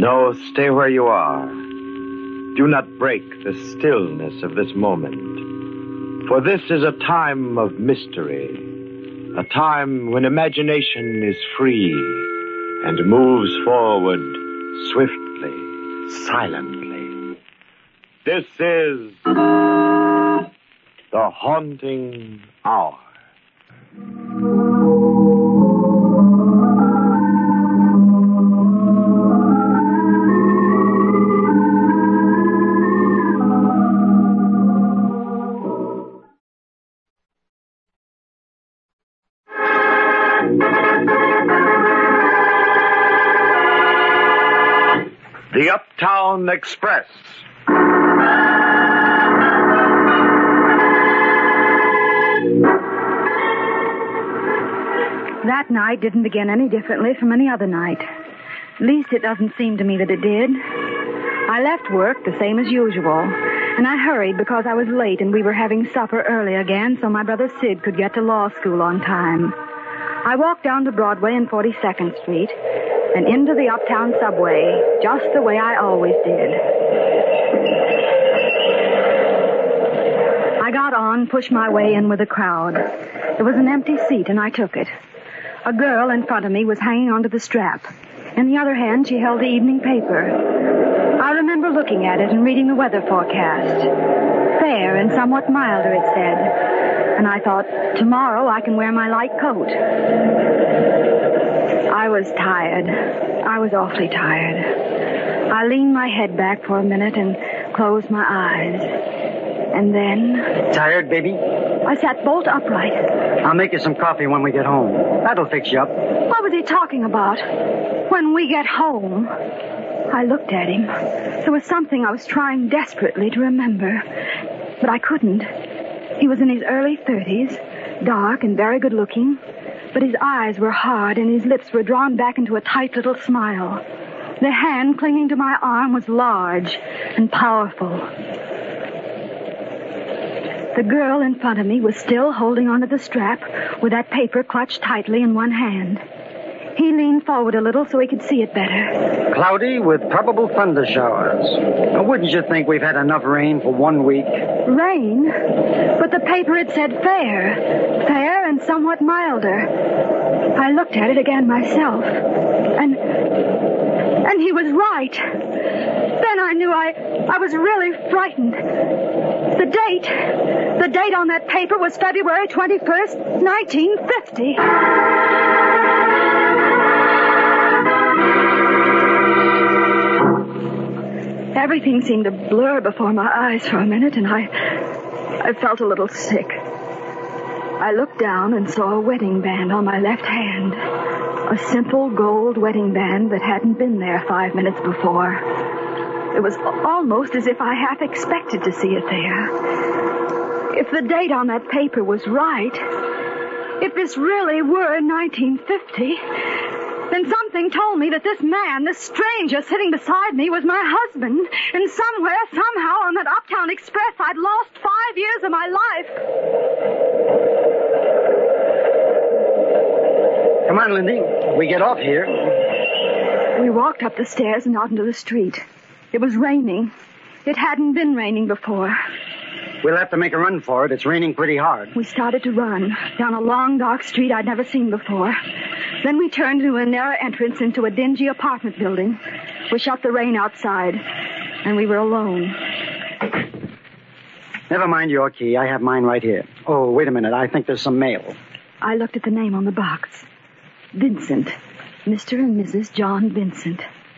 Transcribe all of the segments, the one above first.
No, stay where you are. Do not break the stillness of this moment. For this is a time of mystery. A time when imagination is free and moves forward swiftly, silently. This is The Haunting Hour. The Uptown Express. That night didn't begin any differently from any other night. At least it doesn't seem to me that it did. I left work the same as usual, and I hurried because I was late and we were having supper early again so my brother Sid could get to law school on time. I walked down to Broadway and 42nd Street and into the Uptown subway, just the way I always did. I got on, pushed my way in with the crowd. There was an empty seat, and I took it. A girl in front of me was hanging onto the strap. In the other hand, she held the evening paper. I remember looking at it and reading the weather forecast. Fair and somewhat milder, it said. And I thought, tomorrow I can wear my light coat. I was tired. I was awfully tired. I leaned my head back for a minute and closed my eyes. And then... Tired, baby? I sat bolt upright. I'll make you some coffee when we get home. That'll fix you up. What was he talking about? When we get home. I looked at him. There was something I was trying desperately to remember. But I couldn't. He was in his early 30s, dark and very good looking. But his eyes were hard and his lips were drawn back into a tight little smile. The hand clinging to my arm was large and powerful. The girl in front of me was still holding onto the strap with that paper clutched tightly in one hand. He leaned forward a little so he could see it better. Cloudy with probable thunder showers. Now, wouldn't you think we've had enough rain for 1 week? Rain? But the paper had said fair. Fair and somewhat milder. I looked at it again myself. And he was right. Then I knew I was really frightened. The date on that paper was February 21st, 1950. Everything seemed to blur before my eyes for a minute, and I felt a little sick. I looked down and saw a wedding band on my left hand. A simple gold wedding band that hadn't been there 5 minutes before. It was almost as if I half expected to see it there. If the date on that paper was right, if this really were 1950, then something told me that this man, this stranger sitting beside me, was my husband. And somewhere, somehow, on that Uptown Express, I'd lost 5 years of my life. Come on, Lindy. We get off here. We walked up the stairs and out into the street. It was raining. It hadn't been raining before. We'll have to make a run for it. It's raining pretty hard. We started to run down a long, dark street I'd never seen before. Then we turned into a narrow entrance into a dingy apartment building. We shut the rain outside, and we were alone. Never mind your key. I have mine right here. Oh, wait a minute. I think there's some mail. I looked at the name on the box. Vincent. Mr. and Mrs. John Vincent.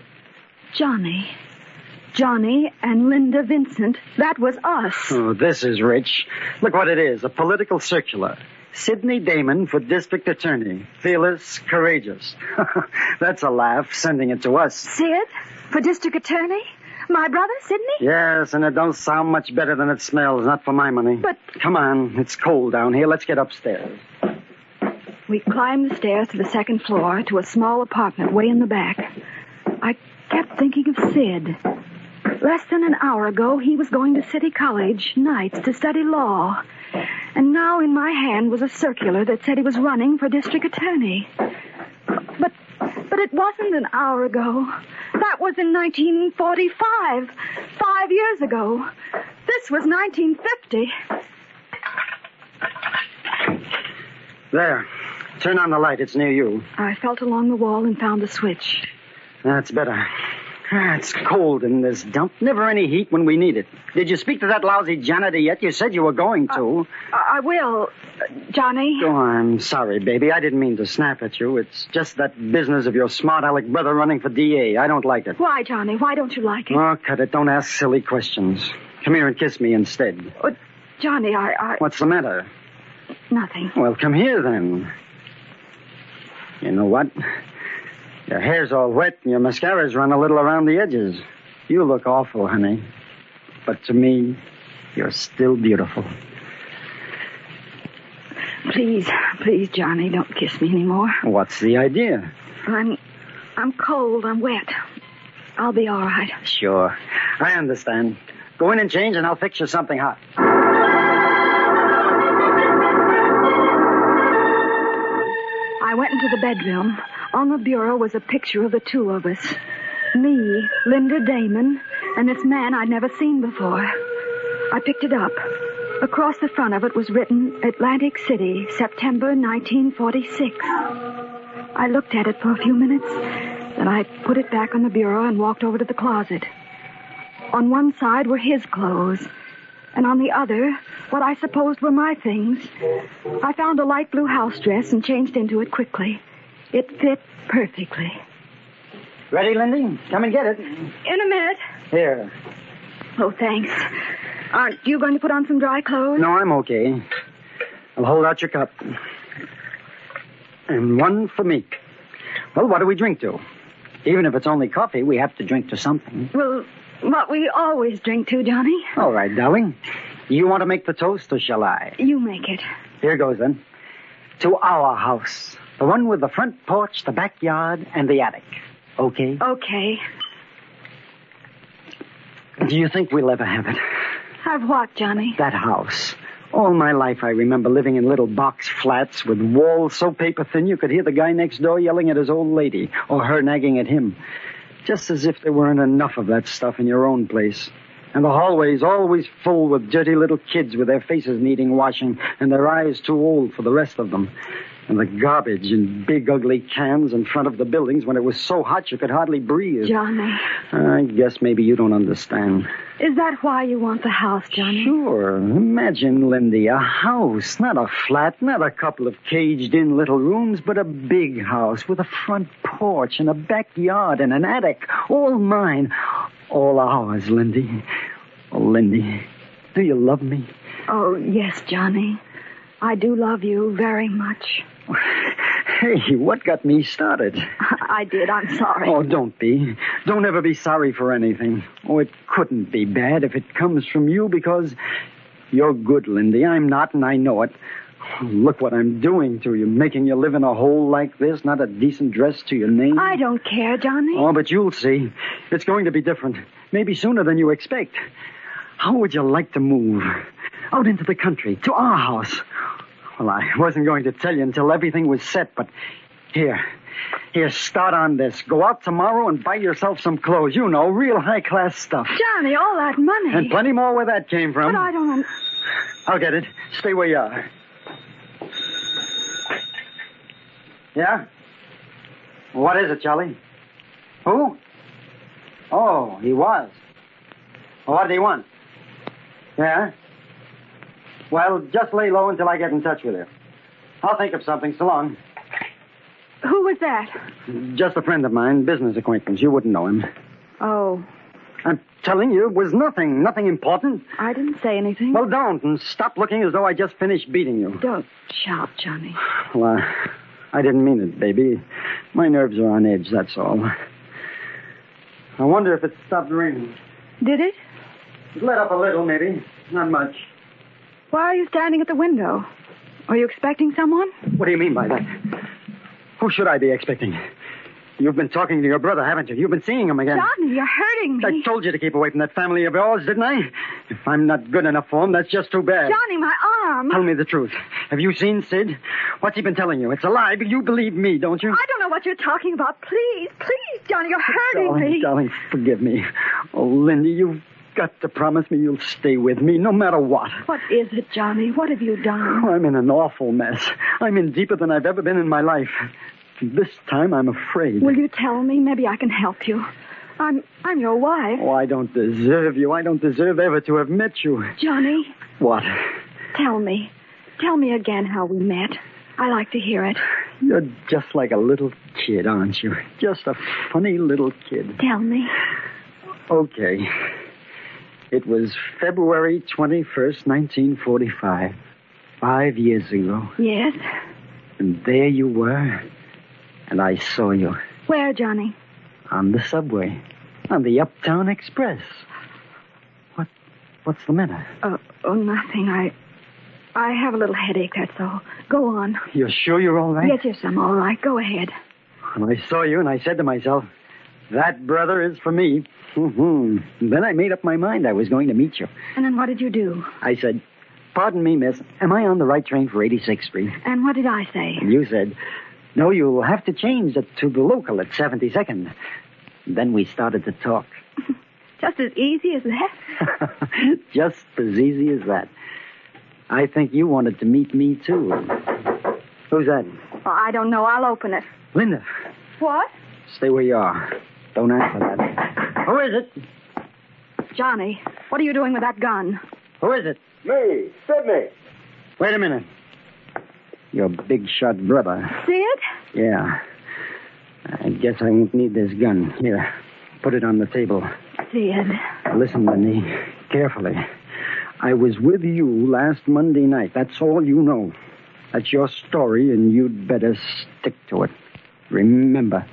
Johnny and Linda Vincent. That was us. Oh, this is rich. Look what it is. A political circular. Sidney Damon for district attorney. Fearless, courageous. That's a laugh, sending it to us. Sid? For district attorney? My brother, Sidney? Yes, and it don't sound much better than it smells. Not for my money. But... Come on. It's cold down here. Let's get upstairs. We climbed the stairs to the second floor to a small apartment way in the back. I kept thinking of Sid. Less than an hour ago, he was going to City College nights to study law. And now in my hand was a circular that said he was running for district attorney. But it wasn't an hour ago. That was in 1945, 5 years ago. This was 1950. There. Turn on the light. It's near you. I felt along the wall and found the switch. That's better. It's cold in this dump. Never any heat when we need it. Did you speak to that lousy janitor yet? You said you were going to. I will, Johnny. Oh, I'm sorry, baby. I didn't mean to snap at you. It's just that business of your smart aleck brother running for DA. I don't like it. Why, Johnny? Why don't you like it? Oh, cut it. Don't ask silly questions. Come here and kiss me instead. Johnny, I... What's the matter? Nothing. Well, come here then. You know what? Your hair's all wet and your mascara's run a little around the edges. You look awful, honey. But to me, you're still beautiful. Please, Johnny, don't kiss me anymore. What's the idea? I'm cold. I'm wet. I'll be all right. Sure. I understand. Go in and change and I'll fix you something hot. I went into the bedroom. On the bureau was a picture of the two of us. Me, Linda Damon, and this man I'd never seen before. I picked it up. Across the front of it was written, Atlantic City, September 1946. I looked at it for a few minutes, then I put it back on the bureau and walked over to the closet. On one side were his clothes, and on the other, what I supposed were my things. I found a light blue house dress and changed into it quickly. It fit perfectly. Ready, Lindy? Come and get it. In a minute. Here. Oh, thanks. Aren't you going to put on some dry clothes? No, I'm okay. I'll hold out your cup. And one for me. Well, what do we drink to? Even if it's only coffee, we have to drink to something. Well, what we always drink to, Johnny. All right, darling. You want to make the toast, or shall I? You make it. Here goes, then. To our house. The one with the front porch, the backyard, and the attic. Okay? Okay. Do you think we'll ever have it? Have what, Johnny? That house. All my life I remember living in little box flats with walls so paper thin you could hear the guy next door yelling at his old lady, or her nagging at him. Just as if there weren't enough of that stuff in your own place. And the hallways always full with dirty little kids with their faces needing washing and their eyes too old for the rest of them. And the garbage in big, ugly cans in front of the buildings when it was so hot you could hardly breathe. Johnny. I guess maybe you don't understand. Is that why you want the house, Johnny? Sure. Imagine, Lindy, a house, not a flat, not a couple of caged-in little rooms, but a big house with a front porch and a backyard and an attic. All mine. All ours, Lindy. Oh, Lindy, do you love me? Oh, yes, Johnny. I do love you very much. Hey, what got me started? I did. I'm sorry. Oh, don't be. Don't ever be sorry for anything. Oh, it couldn't be bad if it comes from you because you're good, Lindy. I'm not, and I know it. Oh, look what I'm doing to you, making you live in a hole like this, not a decent dress to your name. I don't care, Johnny. Oh, but you'll see. It's going to be different. Maybe sooner than you expect. How would you like to move? Out into the country, to our house. Well, I wasn't going to tell you until everything was set, but here, start on this. Go out tomorrow and buy yourself some clothes. You know, real high-class stuff. Johnny, all that money. And plenty more where that came from. But I don't... I'll get it. Stay where you are. Yeah? What is it, Charlie? Who? Oh, he was. Well, what did he want? Yeah? Well, just lay low until I get in touch with you. I'll think of something. So long. Who was that? Just a friend of mine, business acquaintance. You wouldn't know him. Oh. I'm telling you, it was nothing important. I didn't say anything. Well, don't, and stop looking as though I just finished beating you. Don't shout, Johnny. Well, I didn't mean it, baby. My nerves are on edge, that's all. I wonder if it stopped raining. Did it? It let up a little, maybe. Not much. Why are you standing at the window? Are you expecting someone? What do you mean by that? Who should I be expecting? You've been talking to your brother, haven't you? You've been seeing him again. Johnny, you're hurting me. I told you to keep away from that family of yours, didn't I? If I'm not good enough for him, that's just too bad. Johnny, my Mom. Tell me the truth. Have you seen Sid? What's he been telling you? It's a lie, but you believe me, don't you? I don't know what you're talking about. Please, Johnny, you're hurting me. Darling, forgive me. Oh, Lindy, you've got to promise me you'll stay with me no matter what. What is it, Johnny? What have you done? Oh, I'm in an awful mess. I'm in deeper than I've ever been in my life. This time I'm afraid. Will you tell me? Maybe I can help you. I'm your wife. Oh, I don't deserve you. I don't deserve ever to have met you. Johnny. What? Tell me. Tell me again how we met. I like to hear it. You're just like a little kid, aren't you? Just a funny little kid. Tell me. Okay. It was February 21st, 1945. 5 years ago. Yes? And there you were. And I saw you. Where, Johnny? On the subway. On the Uptown Express. What's the matter? Nothing. I have a little headache, that's all. Go on. You're sure you're all right? Yes, I'm all right. Go ahead. And I saw you and I said to myself, that brother is for me. Mm-hmm. Then I made up my mind I was going to meet you. And then what did you do? I said, pardon me, miss, am I on the right train for 86th Street? And what did I say? And you said, no, you'll have to change it to the local at 72nd. Then we started to talk. Just as easy as that? Just as easy as that. I think you wanted to meet me, too. Who's that? Oh, I don't know. I'll open it. Linda. What? Stay where you are. Don't answer that. Who is it? Johnny, what are you doing with that gun? Who is it? Me, Sidney. Wait a minute. Your big shot brother. Sid? Yeah. I guess I won't need this gun. Here, put it on the table. Sid. Listen, Lindy, carefully. I was with you last Monday night. That's all you know. That's your story, and you'd better stick to it. Remember.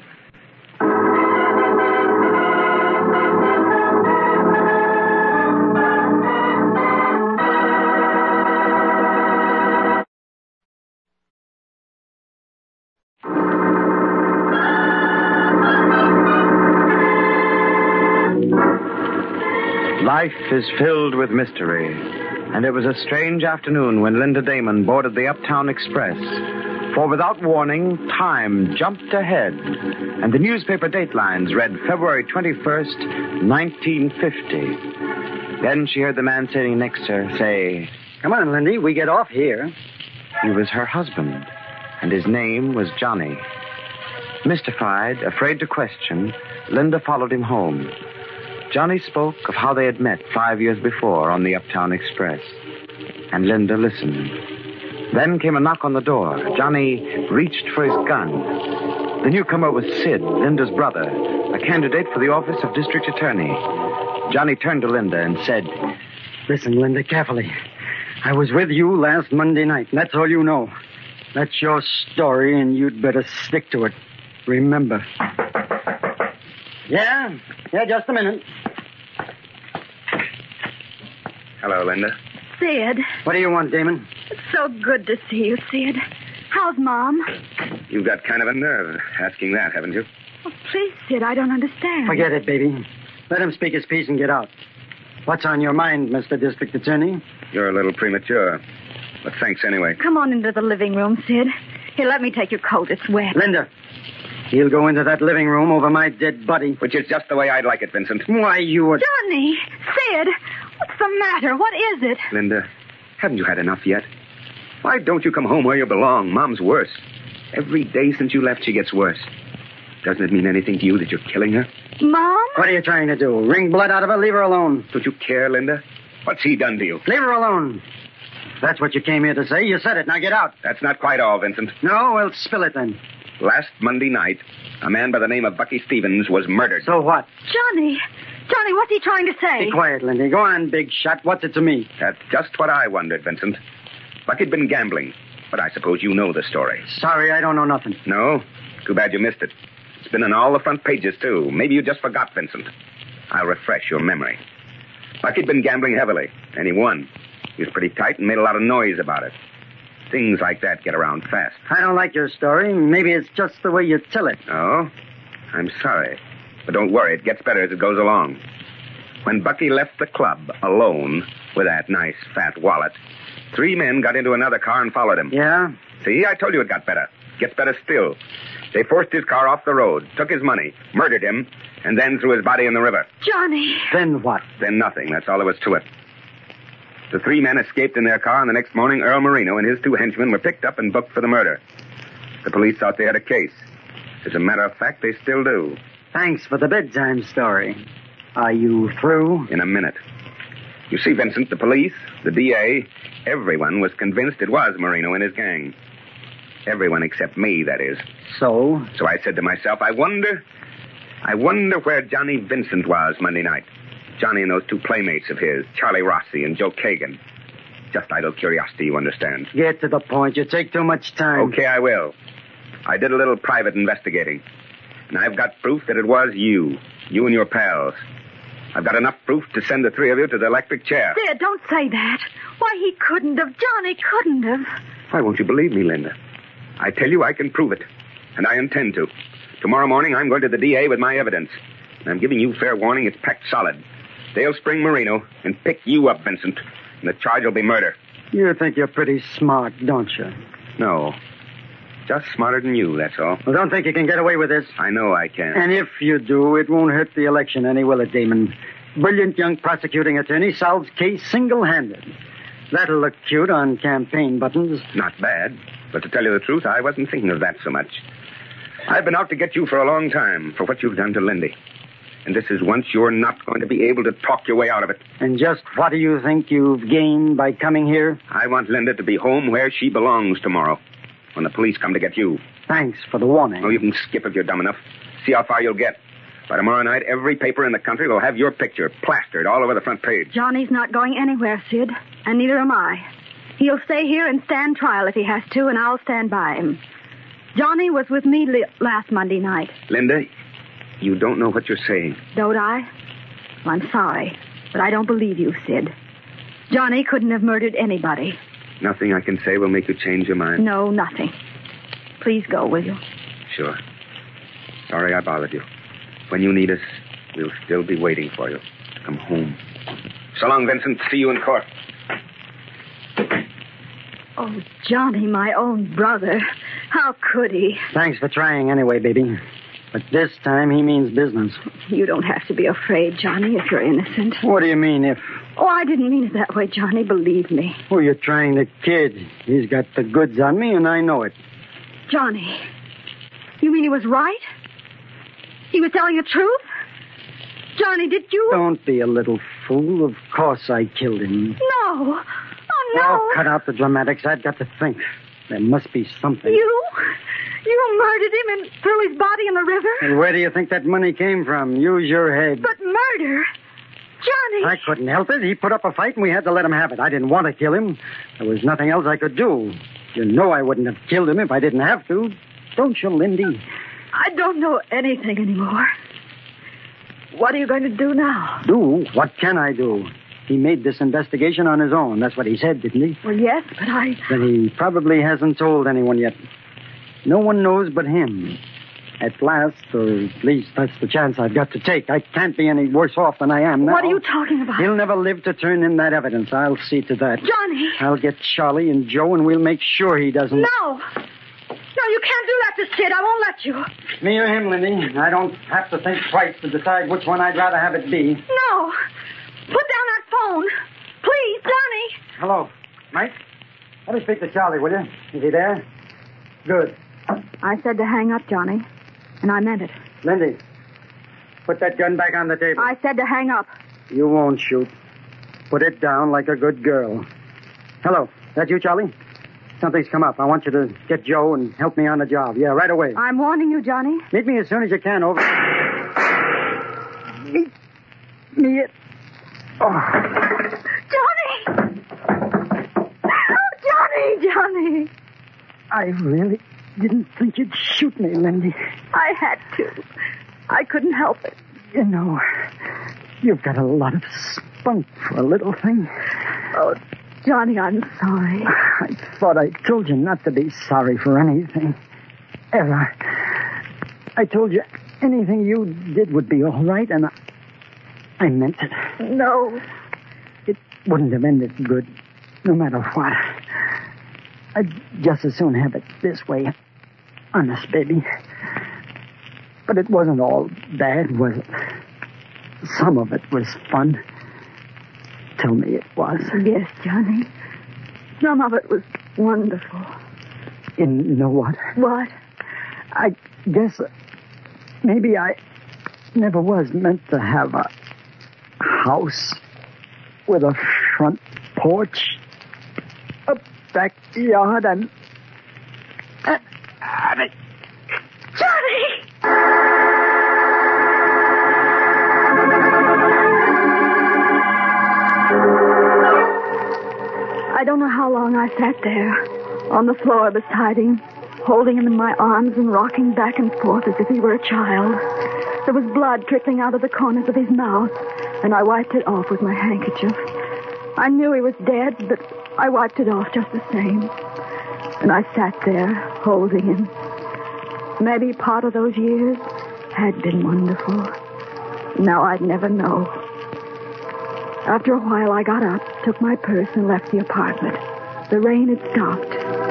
Life is filled with mystery, and it was a strange afternoon when Linda Damon boarded the Uptown Express. For without warning, time jumped ahead, and the newspaper datelines read February 21st, 1950. Then she heard the man sitting next to her say, Come on, Lindy, we get off here. He was her husband, and his name was Johnny. Mystified, afraid to question, Linda followed him home. Johnny spoke of how they had met 5 years before on the Uptown Express, and Linda listened. Then came a knock on the door. Johnny reached for his gun. The newcomer was Sid, Linda's brother, a candidate for the office of district attorney. Johnny turned to Linda and said, Listen, Linda, carefully. I was with you last Monday night, and that's all you know. That's your story, and you'd better stick to it. Remember. Yeah, just a minute. Hello, Linda. Sid. What do you want, Damon? It's so good to see you, Sid. How's Mom? You've got kind of a nerve asking that, haven't you? Oh, please, Sid, I don't understand. Forget it, baby. Let him speak his piece and get out. What's on your mind, Mr. District Attorney? You're a little premature. But thanks anyway. Come on into the living room, Sid. Here, let me take your coat. It's wet. Linda, he'll go into that living room over my dead body. Which is just the way I'd like it, Vincent. Why, you were... Johnny! Sid! What's the matter? What is it? Linda, haven't you had enough yet? Why don't you come home where you belong? Mom's worse. Every day since you left, she gets worse. Doesn't it mean anything to you that you're killing her? Mom? What are you trying to do? Wring blood out of her? Leave her alone. Don't you care, Linda? What's he done to you? Leave her alone. That's what you came here to say. You said it. Now get out. That's not quite all, Vincent. No? Well, spill it then. Last Monday night, a man by the name of Bucky Stevens was murdered. So what? Johnny! Johnny, what's he trying to say? Be quiet, Lindy. Go on, big shot. What's it to me? That's just what I wondered, Vincent. Bucky'd been gambling, but I suppose you know the story. Sorry, I don't know nothing. No? Too bad you missed it. It's been in all the front pages, too. Maybe you just forgot, Vincent. I'll refresh your memory. Bucky'd been gambling heavily, and he won. He was pretty tight and made a lot of noise about it. Things like that get around fast. I don't like your story. Maybe it's just the way you tell it. Oh? I'm sorry. But don't worry, it gets better as it goes along. When Bucky left the club alone with that nice fat wallet, 3 men got into another car and followed him. Yeah? See, I told you it got better. Gets better still. They forced his car off the road, took his money, murdered him, and then threw his body in the river. Johnny! Then what? Then nothing. That's all there was to it. The 3 men escaped in their car, and the next morning, Earl Marino and his 2 henchmen were picked up and booked for the murder. The police thought they had a case. As a matter of fact, they still do. Thanks for the bedtime story. Are you through? In a minute. You see, Vincent, the police, the DA, everyone was convinced it was Marino and his gang. Everyone except me, that is. So? So I said to myself, I wonder where Johnny Vincent was Monday night. Johnny and those 2 playmates of his, Charlie Rossi and Joe Kagan. Just idle curiosity, you understand. Get to the point. You take too much time. Okay, I will. I did a little private investigating. And I've got proof that it was you and your pals. I've got enough proof to send the 3 of you to the electric chair. There, don't say that. Why, he couldn't have. Johnny couldn't have. Why won't you believe me, Linda? I tell you I can prove it. And I intend to. Tomorrow morning, I'm going to the DA with my evidence. And I'm giving you fair warning, it's packed solid. They'll spring Marino and pick you up, Vincent. And the charge will be murder. You think you're pretty smart, don't you? No. Just smarter than you, that's all. Well, don't think you can get away with this. I know I can. And if you do, it won't hurt the election any, will it, Damon? Brilliant young prosecuting attorney solves case single-handed. That'll look cute on campaign buttons. Not bad. But to tell you the truth, I wasn't thinking of that so much. I've been out to get you for a long time for what you've done to Lindy. And this is once you're not going to be able to talk your way out of it. And just what do you think you've gained by coming here? I want Linda to be home where she belongs tomorrow, when the police come to get you. Thanks for the warning. Oh, you can skip if you're dumb enough. See how far you'll get. By tomorrow night, every paper in the country will have your picture plastered all over the front page. Johnny's not going anywhere, Sid, and neither am I. He'll stay here and stand trial if he has to, and I'll stand by him. Johnny was with me last Monday night. Linda, you don't know what you're saying. Don't I? Well, I'm sorry, but I don't believe you, Sid. Johnny couldn't have murdered anybody. Nothing I can say will make you change your mind? No, nothing. Please go, will you? Sure. Sorry I bothered you. When you need us, we'll still be waiting for you to come home. So long, Vincent. See you in court. Oh, Johnny, my own brother. How could he? Thanks for trying anyway, baby. But this time he means business. You don't have to be afraid, Johnny, if you're innocent. What do you mean, if... Oh, I didn't mean it that way, Johnny. Believe me. Oh, you're trying to kid. He's got the goods on me, and I know it. Johnny, you mean he was right? He was telling the truth? Johnny, did you... Don't be a little fool. Of course I killed him. No. Oh, no. Oh, cut out the dramatics. I've got to think. There must be something. You murdered him and threw his body in the river? And where do you think that money came from? Use your head. But murder? Johnny! I couldn't help it. He put up a fight and we had to let him have it. I didn't want to kill him. There was nothing else I could do. You know I wouldn't have killed him if I didn't have to. Don't you, Lindy? I don't know anything anymore. What are you going to do now? Do? What can I do? He made this investigation on his own. That's what he said, didn't he? Well, yes, but I... Then he probably hasn't told anyone yet. No one knows but him. At last, or at least that's the chance I've got to take. I can't be any worse off than I am now. What are you talking about? He'll never live to turn in that evidence. I'll see to that. Johnny! I'll get Charlie and Joe, and we'll make sure he doesn't... No! No, you can't do that to Sid. I won't let you. Me or him, Lindy. I don't have to think twice to decide which one I'd rather have it be. No! Put down that phone. Please, Johnny. Hello. Mike? Let me speak to Charlie, will you? Is he there? Good. I said to hang up, Johnny, and I meant it. Lindy, put that gun back on the table. I said to hang up. You won't shoot. Put it down like a good girl. Hello. That you, Charlie? Something's come up. I want you to get Joe and help me on the job. Yeah, right away. I'm warning you, Johnny. Meet me as soon as you can, over. Meet me at... Oh. Johnny! Oh, Johnny! I really didn't think you'd shoot me, Lindy. I had to. I couldn't help it. You know, you've got a lot of spunk for a little thing. Oh, Johnny, I'm sorry. I thought I told you not to be sorry for anything. Ever. I told you anything you did would be all right, and I meant it. No. It wouldn't have ended good. No matter what, I'd just as soon have it this way. Honest, baby. But it wasn't all bad, was it? Some of it was fun. Tell me it was. Yes, Johnny. Some of it was wonderful. You know what? What? I guess maybe I never was meant to have a house with a front porch, a backyard, and Johnny! I don't know how long I sat there, on the floor beside him, holding him in my arms and rocking back and forth as if he were a child. There was blood trickling out of the corners of his mouth, and I wiped it off with my handkerchief. I knew he was dead, but I wiped it off just the same. And I sat there, holding him. Maybe part of those years had been wonderful. Now I'd never know. After a while, I got up, took my purse, and left the apartment. The rain had stopped.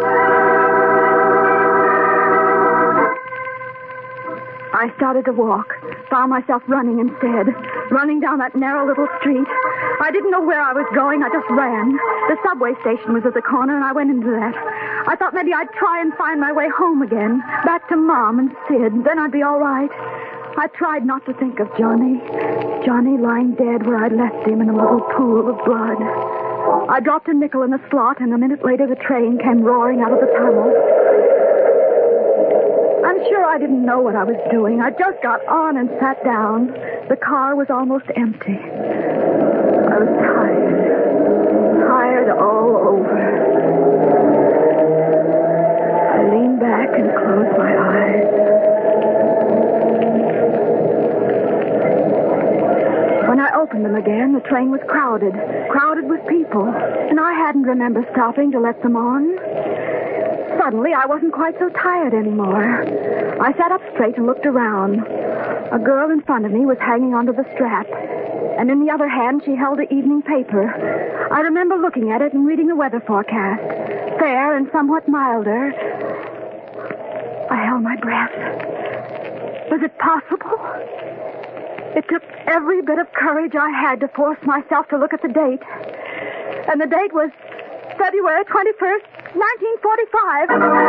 I started to walk, found myself running instead, running down that narrow little street. I didn't know where I was going. I just ran. The subway station was at the corner, and I went into that. I thought maybe I'd try and find my way home again, back to Mom and Sid. Then I'd be all right. I tried not to think of Johnny. Johnny lying dead where I'd left him in a little pool of blood. I dropped a nickel in the slot, and a minute later the train came roaring out of the tunnel. I'm sure I didn't know what I was doing. I just got on and sat down. The car was almost empty. I was tired. Tired all over. I leaned back and closed my eyes. When I opened them again, the train was crowded. Crowded with people. And I hadn't remembered stopping to let them on. Suddenly, I wasn't quite so tired anymore. I sat up straight and looked around. A girl in front of me was hanging onto the strap, and in the other hand, she held the evening paper. I remember looking at it and reading the weather forecast. Fair and somewhat milder. I held my breath. Was it possible? It took every bit of courage I had to force myself to look at the date. And the date was February 21st, 1945.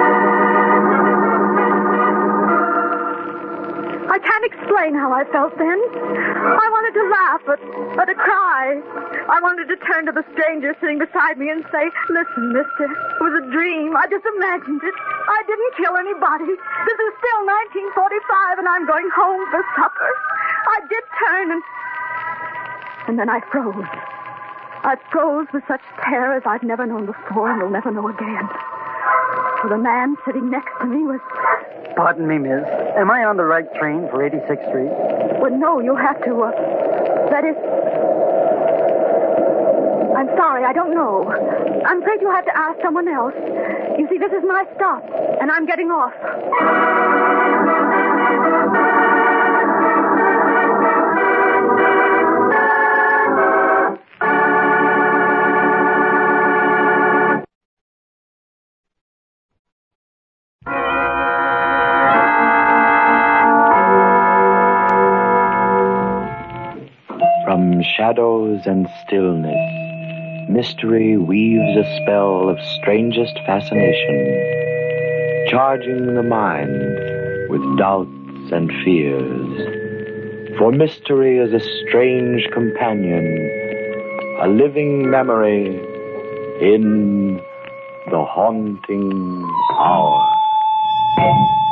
I can't explain how I felt then. I wanted to laugh, but to cry. I wanted to turn to the stranger sitting beside me and say, "Listen, mister, it was a dream. I just imagined it. I didn't kill anybody. This is still 1945, and I'm going home for supper." I did turn, and then I froze. I froze with such terror as I've never known before and will never know again. For the man sitting next to me was... Pardon me, miss. Am I on the right train for 86th Street? Well, no, you'll have to, that is... I'm sorry, I don't know. I'm afraid you'll have to ask someone else. You see, this is my stop, and I'm getting off. From shadows and stillness, mystery weaves a spell of strangest fascination, charging the mind with doubts and fears. For mystery is a strange companion, a living memory in the haunting hour.